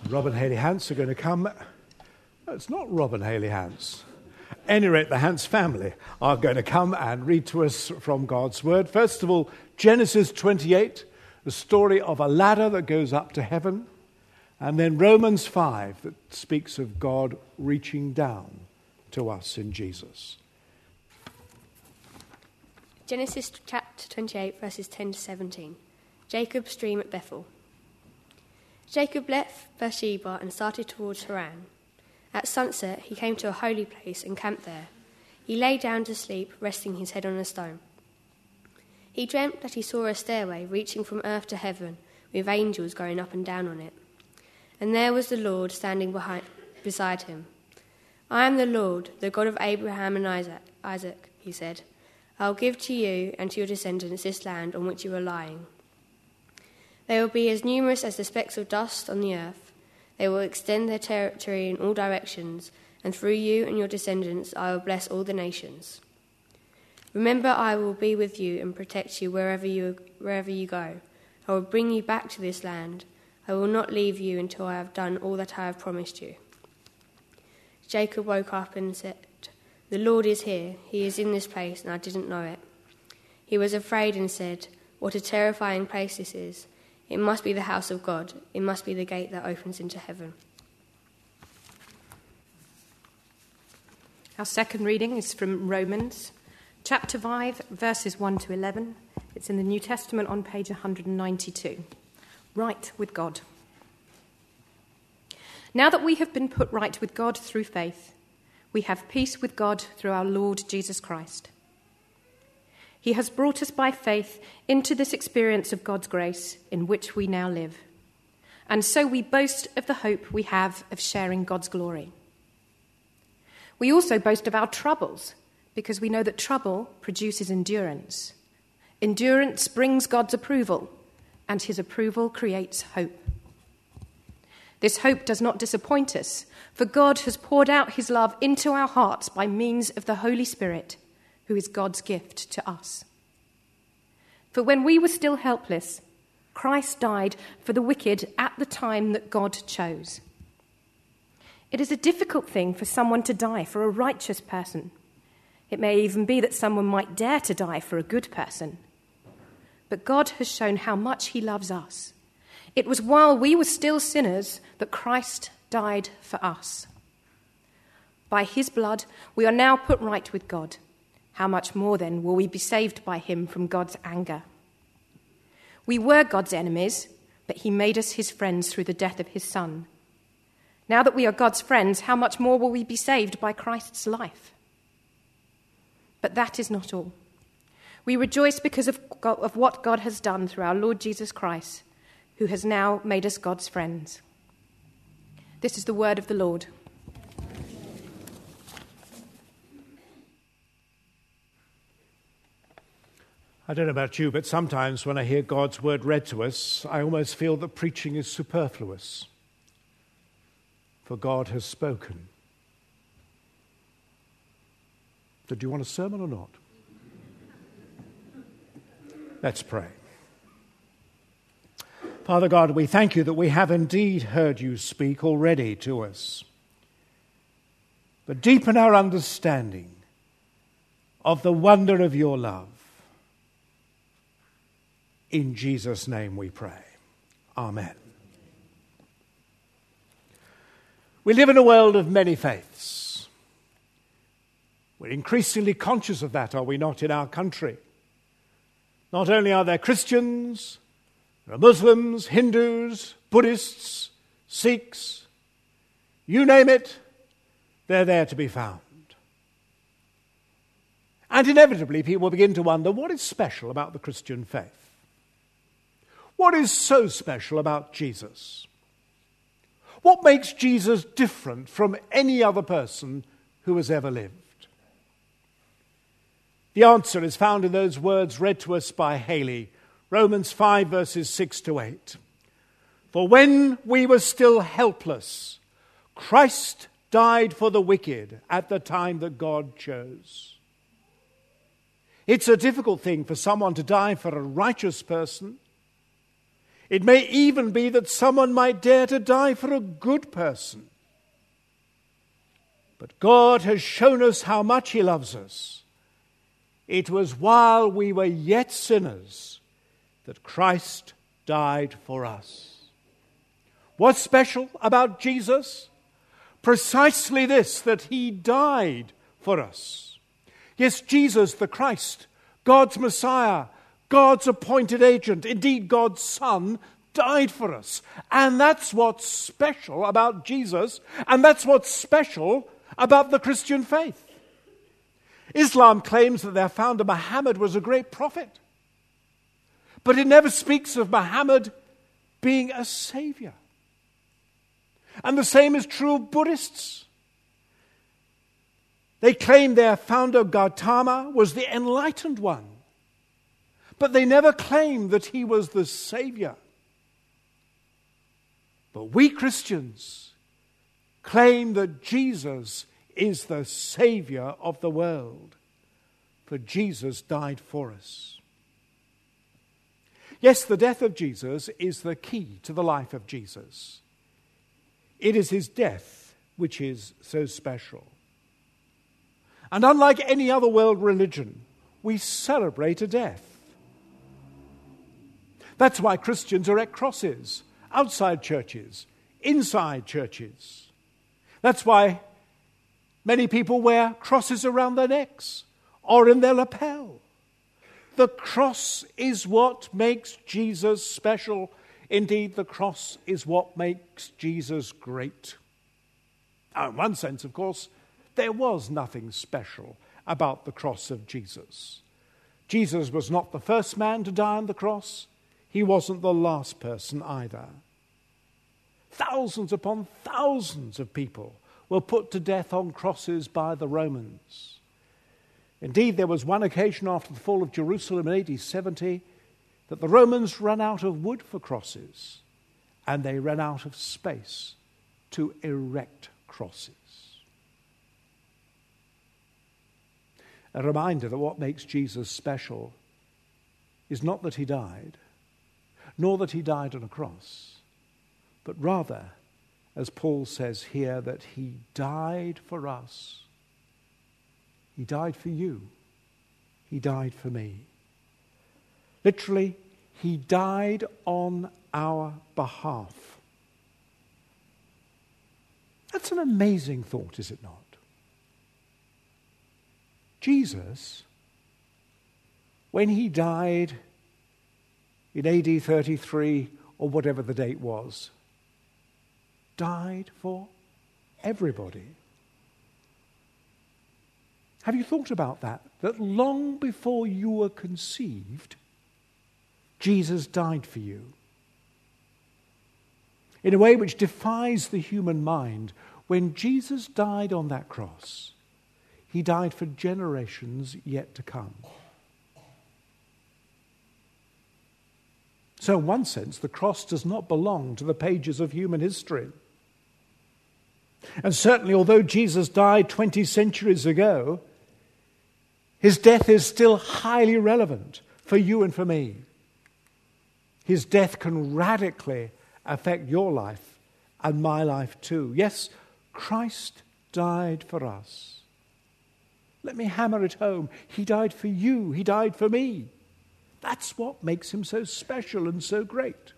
Rob and Hayley Hance are going to come. No, it's not Rob and Hayley Hance. At any rate, the Hance family are going to come and read to us from God's Word. First of all, Genesis 28, the story of a ladder that goes up to heaven. And then Romans 5, that speaks of God reaching down to us in Jesus. Genesis chapter 28, verses 10 to 17. Jacob's dream at Bethel. Jacob left Beersheba and started towards Haran. At sunset, he came to a holy place and camped there. He lay down to sleep, resting his head on a stone. He dreamt that he saw a stairway reaching from earth to heaven, with angels going up and down on it. And there was the Lord standing beside him. "I am the Lord, the God of Abraham and Isaac," he said. "I will give to you and to your descendants this land on which you are lying. They will be as numerous as the specks of dust on the earth. They will extend their territory in all directions, and through you and your descendants I will bless all the nations. Remember, I will be with you and protect you wherever you go. I will bring you back to this land. I will not leave you until I have done all that I have promised you." Jacob woke up and said, "The Lord is here. He is in this place, and I didn't know it." He was afraid and said, "What a terrifying place this is. It must be the house of God. It must be the gate that opens into heaven." Our second reading is from Romans, chapter 5, verses 1 to 11. It's in the New Testament on page 192. Right with God. Now that we have been put right with God through faith, we have peace with God through our Lord Jesus Christ. He has brought us by faith into this experience of God's grace in which we now live. And so we boast of the hope we have of sharing God's glory. We also boast of our troubles because we know that trouble produces endurance. Endurance brings God's approval, and his approval creates hope. This hope does not disappoint us, for God has poured out his love into our hearts by means of the Holy Spirit, who is God's gift to us. For when we were still helpless, Christ died for the wicked at the time that God chose. It is a difficult thing for someone to die for a righteous person. It may even be that someone might dare to die for a good person. But God has shown how much he loves us. It was while we were still sinners that Christ died for us. By his blood, we are now put right with God. How much more, then, will we be saved by him from God's anger? We were God's enemies, but he made us his friends through the death of his Son. Now that we are God's friends, how much more will we be saved by Christ's life? But that is not all. We rejoice because of what God has done through our Lord Jesus Christ, who has now made us God's friends. This is the word of the Lord. I don't know about you, but sometimes when I hear God's word read to us, I almost feel that preaching is superfluous. For God has spoken. Did you want a sermon or not? Let's pray. Father God, we thank you that we have indeed heard you speak already to us. But deepen our understanding of the wonder of your love. In Jesus' name we pray. Amen. We live in a world of many faiths. We're increasingly conscious of that, are we not, in our country? Not only are there Christians, there are Muslims, Hindus, Buddhists, Sikhs, you name it, they're there to be found. And inevitably people begin to wonder, what is special about the Christian faith? What is so special about Jesus? What makes Jesus different from any other person who has ever lived? The answer is found in those words read to us by Hayley, Romans 5, verses 6 to 8. For when we were still helpless, Christ died for the wicked at the time that God chose. It's a difficult thing for someone to die for a righteous person. It may even be that someone might dare to die for a good person. But God has shown us how much he loves us. It was while we were yet sinners that Christ died for us. What's special about Jesus? Precisely this, that he died for us. Yes, Jesus the Christ, God's Messiah, God's appointed agent, indeed God's Son, died for us. And that's what's special about Jesus, and that's what's special about the Christian faith. Islam claims that their founder Muhammad was a great prophet, but it never speaks of Muhammad being a savior. And the same is true of Buddhists. They claim their founder Gautama was the enlightened one, but they never claim that he was the savior. But we Christians claim that Jesus is the savior of the world, for Jesus died for us. Yes, the death of Jesus is the key to the life of Jesus. It is his death which is so special. And unlike any other world religion, we celebrate a death. That's why Christians erect crosses outside churches, inside churches. That's why many people wear crosses around their necks or in their lapel. The cross is what makes Jesus special. Indeed, the cross is what makes Jesus great. Now, in one sense, of course, there was nothing special about the cross of Jesus. Jesus was not the first man to die on the cross. He wasn't the last person either. Thousands upon thousands of people were put to death on crosses by the Romans. Indeed, there was one occasion after the fall of Jerusalem in AD 70 that the Romans ran out of wood for crosses, and they ran out of space to erect crosses. A reminder that what makes Jesus special is not that he died, nor that he died on a cross, but rather, as Paul says here, that he died for us. He died for you. He died for me. Literally, he died on our behalf. That's an amazing thought, is it not? Jesus, when he died in AD 33 or whatever the date was, died for everybody. Have you thought about that? That long before you were conceived, Jesus died for you. In a way which defies the human mind, when Jesus died on that cross, he died for generations yet to come. So in one sense, the cross does not belong to the pages of human history. And certainly, although Jesus died 20 centuries ago, his death is still highly relevant for you and for me. His death can radically affect your life and my life too. Yes, Christ died for us. Let me hammer it home. He died for you. He died for me. That's what makes him so special and so great.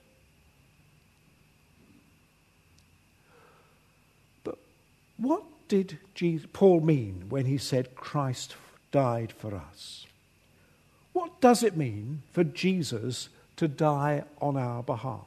But what did Paul mean when he said Christ died for us? What does it mean for Jesus to die on our behalf?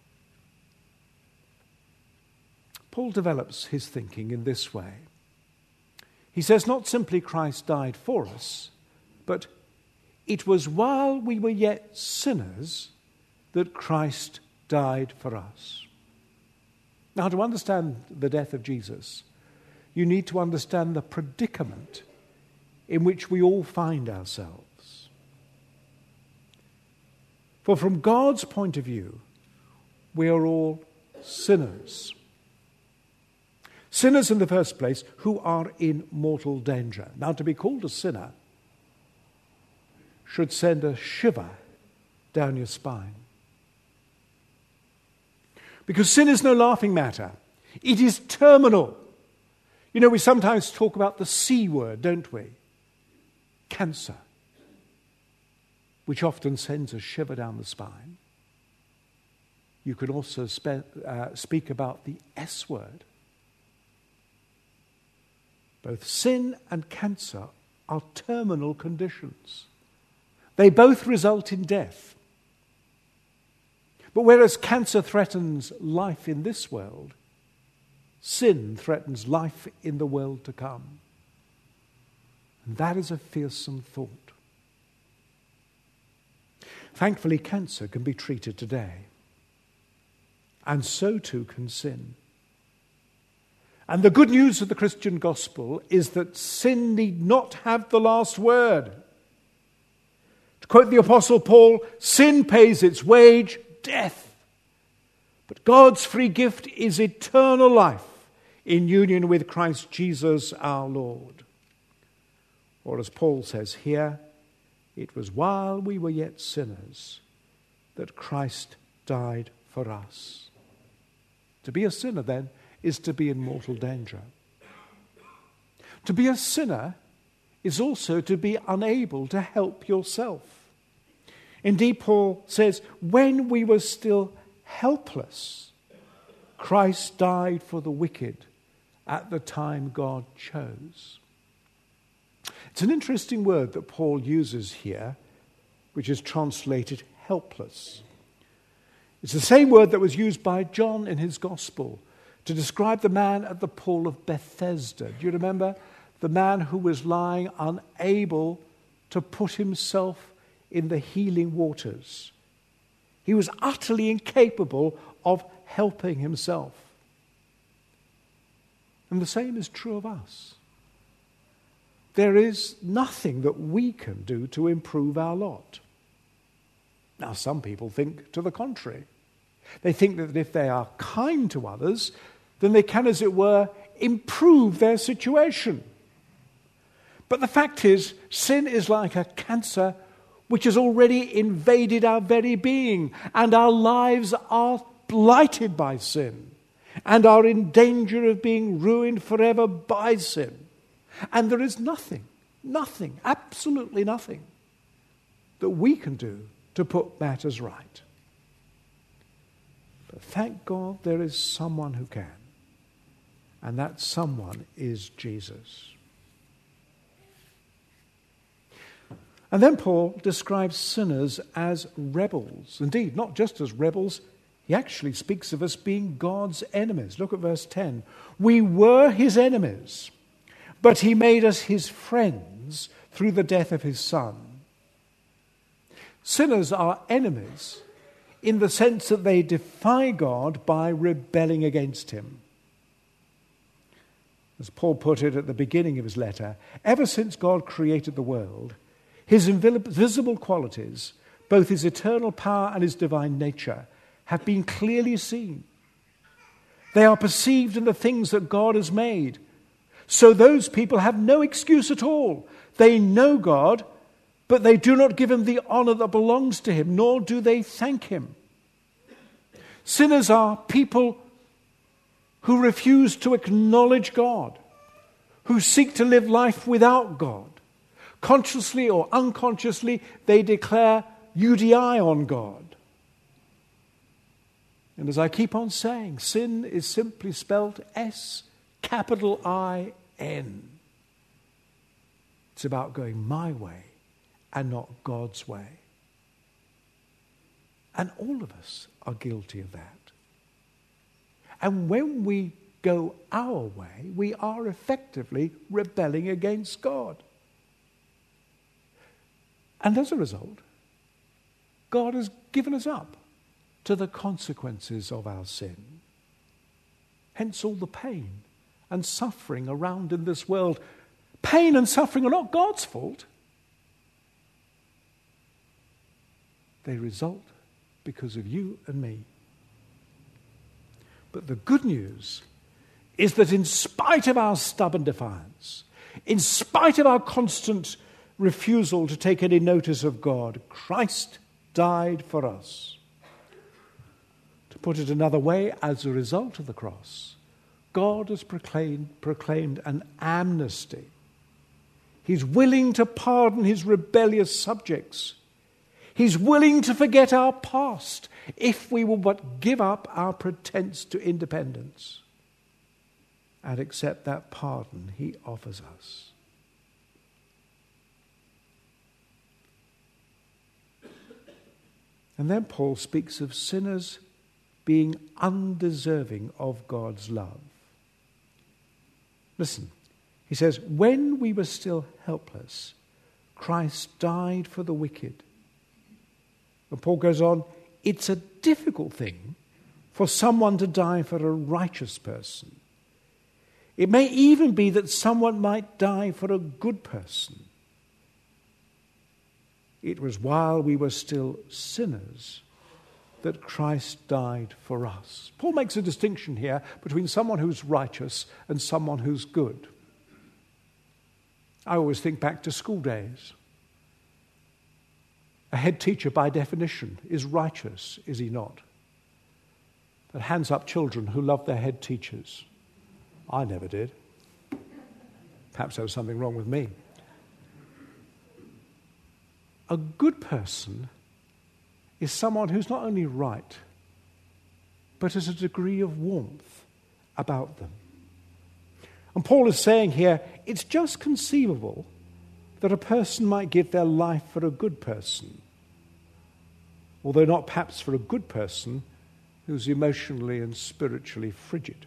Paul develops his thinking in this way. He says not simply Christ died for us, but it was while we were yet sinners that Christ died for us. Now, to understand the death of Jesus, you need to understand the predicament in which we all find ourselves. For from God's point of view, we are all sinners. Sinners in the first place who are in mortal danger. Now, to be called a sinner should send a shiver down your spine. Because sin is no laughing matter. It is terminal. You know, we sometimes talk about the C word, don't we? Cancer, which often sends a shiver down the spine. You can also speak about the S word. Both sin and cancer are terminal conditions. They both result in death. But whereas cancer threatens life in this world, sin threatens life in the world to come. And that is a fearsome thought. Thankfully, cancer can be treated today. And so too can sin. And the good news of the Christian gospel is that sin need not have the last word. To quote the Apostle Paul, sin pays its wage, death. But God's free gift is eternal life in union with Christ Jesus our Lord. Or as Paul says here, it was while we were yet sinners that Christ died for us. To be a sinner, then, is to be in mortal danger. To be a sinner is also to be unable to help yourself. Indeed, Paul says, when we were still helpless, Christ died for the wicked at the time God chose. It's an interesting word that Paul uses here, which is translated helpless. It's the same word that was used by John in his gospel to describe the man at the pool of Bethesda. Do you remember? The man who was lying unable to put himself in the healing waters. He was utterly incapable of helping himself. And the same is true of us. There is nothing that we can do to improve our lot. Now, some people think to the contrary. They think that if they are kind to others, then they can, as it were, improve their situation. But the fact is, sin is like a cancer which has already invaded our very being, and our lives are blighted by sin, and are in danger of being ruined forever by sin. And there is nothing, absolutely nothing that we can do to put matters right. But thank God there is someone who can. And that someone is Jesus. And then Paul describes sinners as rebels. Indeed, not just as rebels, he actually speaks of us being God's enemies. Look at verse 10. We were his enemies, but he made us his friends through the death of his Son. Sinners are enemies in the sense that they defy God by rebelling against him. As Paul put it at the beginning of his letter, ever since God created the world, his invisible qualities, both his eternal power and his divine nature, have been clearly seen. They are perceived in the things that God has made. So those people have no excuse at all. They know God, but they do not give him the honor that belongs to him, nor do they thank him. Sinners are people who refuse to acknowledge God, who seek to live life without God. Consciously or unconsciously, they declare UDI on God. And as I keep on saying, sin is simply spelled S-I-N. It's about going my way and not God's way. And all of us are guilty of that. And when we go our way, we are effectively rebelling against God. And as a result, God has given us up to the consequences of our sin. Hence all the pain and suffering around in this world. Pain and suffering are not God's fault. They result because of you and me. But the good news is that in spite of our stubborn defiance, in spite of our constant refusal to take any notice of God, Christ died for us. To put it another way, as a result of the cross, God has proclaimed an amnesty. He's willing to pardon his rebellious subjects. He's willing to forget our past if we will but give up our pretense to independence and accept that pardon he offers us. And then Paul speaks of sinners being undeserving of God's love. Listen, he says, when we were still helpless, Christ died for the wicked. And Paul goes on, it's a difficult thing for someone to die for a righteous person. It may even be that someone might die for a good person. It was while we were still sinners that Christ died for us. Paul makes a distinction here between someone who's righteous and someone who's good. I always think back to school days. A head teacher, by definition, is righteous, is he not? But hands up children who love their head teachers. I never did. Perhaps there was something wrong with me. A good person is someone who's not only right, but has a degree of warmth about them. And Paul is saying here, it's just conceivable that a person might give their life for a good person, although not perhaps for a good person who's emotionally and spiritually frigid.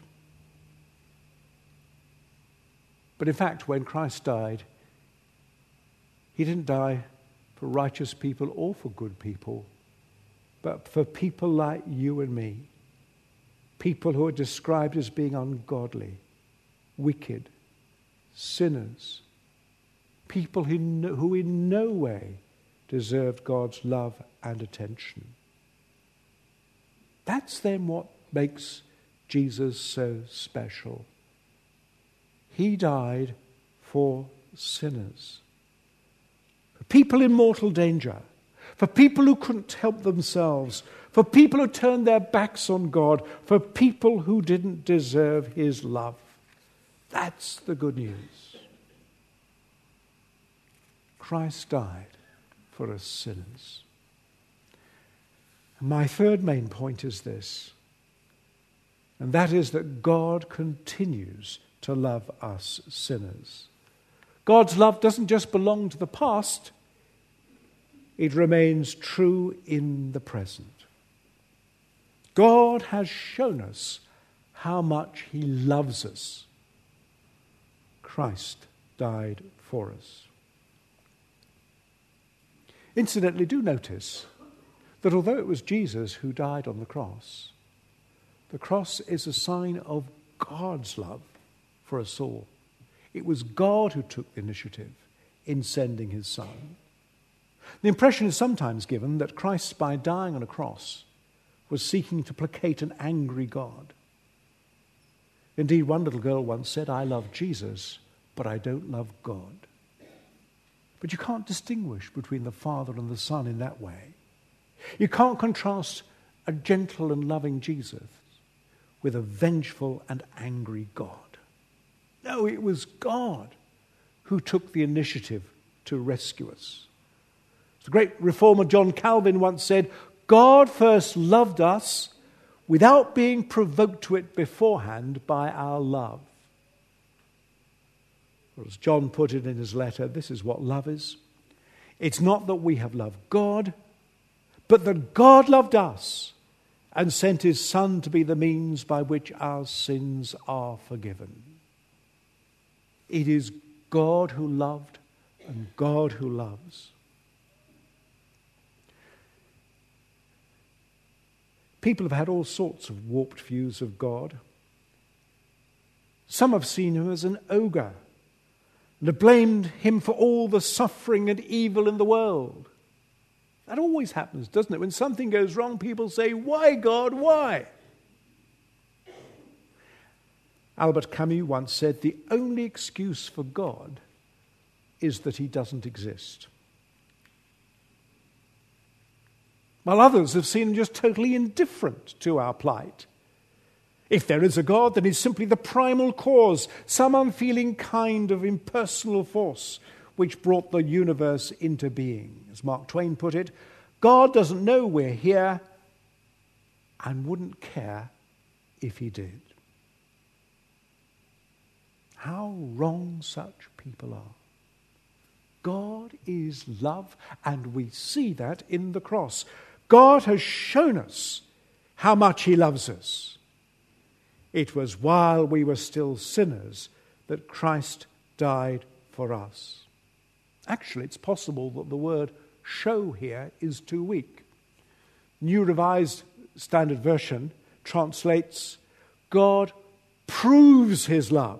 But in fact, when Christ died, he didn't die for righteous people or for good people, but for people like you and me, people who are described as being ungodly, wicked, sinners, people who in no way deserved God's love and attention. That's then what makes Jesus so special. He died for sinners, for people in mortal danger, for people who couldn't help themselves, for people who turned their backs on God, for people who didn't deserve his love. That's the good news. Christ died for us sinners. And my third main point is this, and that is that God continues to love us sinners. God's love doesn't just belong to the past, it remains true in the present. God has shown us how much he loves us. Christ died for us. Incidentally, do notice that although it was Jesus who died on the cross is a sign of God's love for us all. It was God who took the initiative in sending his Son. The impression is sometimes given that Christ, by dying on a cross, was seeking to placate an angry God. Indeed, one little girl once said, "I love Jesus, but I don't love God." But you can't distinguish between the Father and the Son in that way. You can't contrast a gentle and loving Jesus with a vengeful and angry God. No, it was God who took the initiative to rescue us. The great reformer John Calvin once said, "God first loved us without being provoked to it beforehand by our love." Or as John put it in his letter, this is what love is. It's not that we have loved God, but that God loved us and sent his Son to be the means by which our sins are forgiven. It is God who loved and God who loves. People have had all sorts of warped views of God. Some have seen him as an ogre and have blamed him for all the suffering and evil in the world. That always happens, doesn't it? When something goes wrong, people say, "Why, God, why?" Albert Camus once said, "The only excuse for God is that he doesn't exist." while others have seemed just totally indifferent to our plight. If there is a God, then he's simply the primal cause, some unfeeling kind of impersonal force which brought the universe into being. As Mark Twain put it, God doesn't know we're here and wouldn't care if he did. How wrong such people are. God is love, and we see that in the cross. God has shown us how much he loves us. It was while we were still sinners that Christ died for us. Actually, it's possible that the word show here is too weak. New Revised Standard Version translates, God proves his love.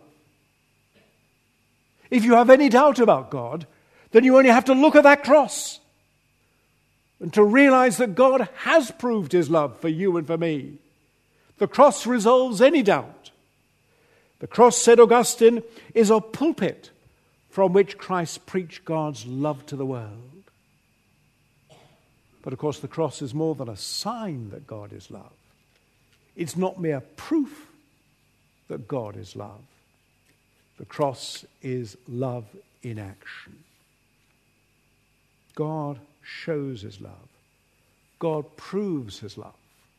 If you have any doubt about God, then you only have to look at that cross and to realize that God has proved his love for you and for me. The cross resolves any doubt. The cross, said Augustine, is a pulpit from which Christ preached God's love to the world. But of course, the cross is more than a sign that God is love. It's not mere proof that God is love. The cross is love in action. God shows his love. God proves his love.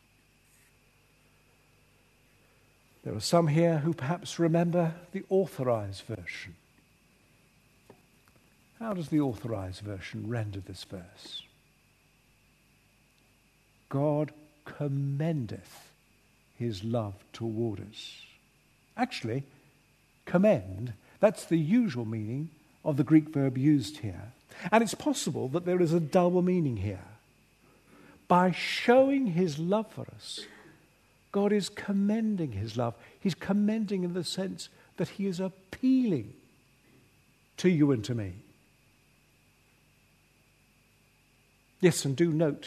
There are some here who perhaps remember the Authorized Version. How does the Authorized Version render this verse? God commendeth his love toward us. Actually, commend, that's the usual meaning of the Greek verb used here. And it's possible that there is a double meaning here. By showing his love for us, God is commending his love. He's commending in the sense that he is appealing to you and to me. Yes, and do note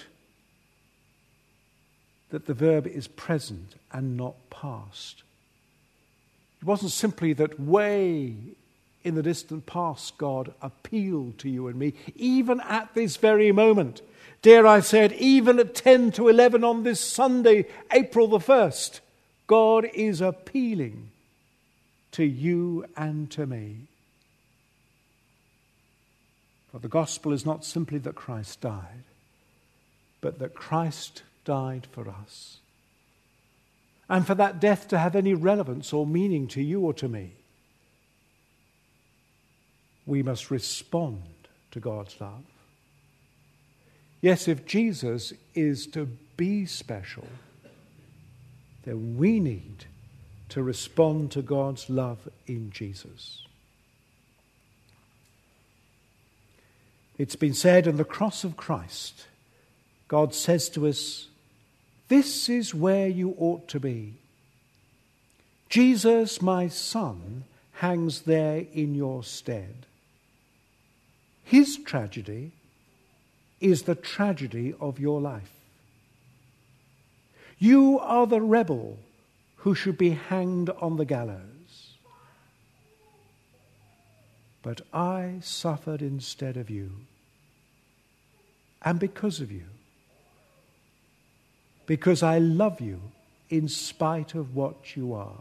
that the verb is present and not past. It wasn't simply that way in the distant past God appealed to you and me, even at this very moment. Dare I say it, even at 10 to 11 on this Sunday, April the 1st, God is appealing to you and to me. For the gospel is not simply that Christ died, but that Christ died for us. And for that death to have any relevance or meaning to you or to me, we must respond to God's love. Yes, if Jesus is to be special, then we need to respond to God's love in Jesus. It's been said on the cross of Christ, God says to us, this is where you ought to be. Jesus, my son, hangs there in your stead. His tragedy is the tragedy of your life. You are the rebel who should be hanged on the gallows. But I suffered instead of you, and because of you. Because I love you in spite of what you are.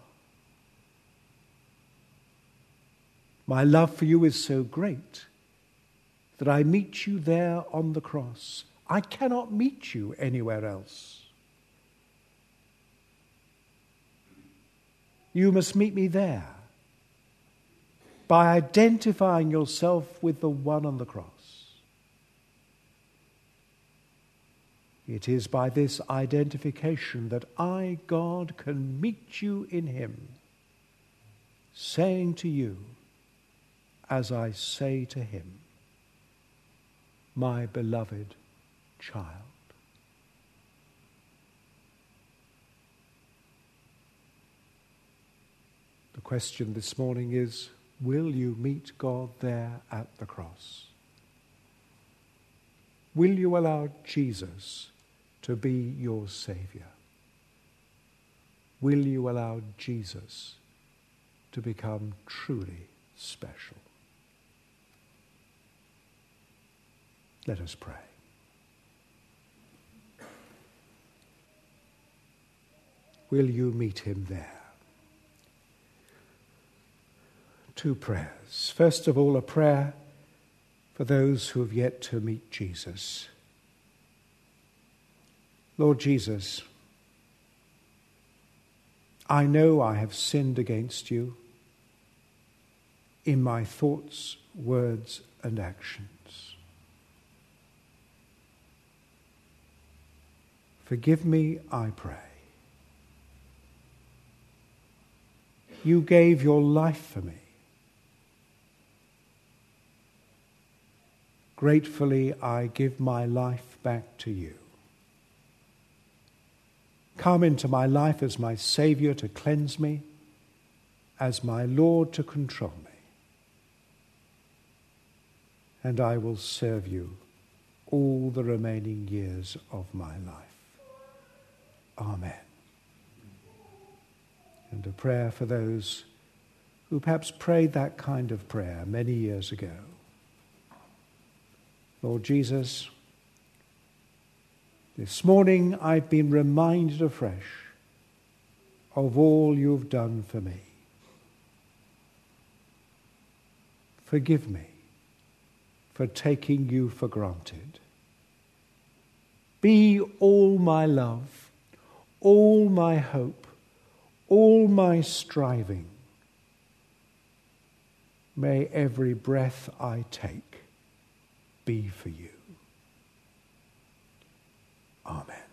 My love for you is so great that I meet you there on the cross. I cannot meet you anywhere else. You must meet me there by identifying yourself with the one on the cross. It is by this identification that I, God, can meet you in him, saying to you, as I say to him, my beloved child. The question this morning is, will you meet God there at the cross? Will you allow Jesus to be your Savior? Will you allow Jesus to become truly special? Let us pray. will you meet him there? 2 prayers. First of all, a prayer for those who have yet to meet Jesus. Lord Jesus, I know I have sinned against you in my thoughts, words, and actions. Forgive me, I pray. You gave your life for me. Gratefully, I give my life back to you. Come into my life as my Saviour to cleanse me, as my Lord to control me. And I will serve you all the remaining years of my life. Amen. And a prayer for those who perhaps prayed that kind of prayer many years ago. Lord Jesus, this morning I've been reminded afresh of all you've done for me. Forgive me for taking you for granted. Be all my love, all my hope, all my striving. May every breath I take be for you. Amen.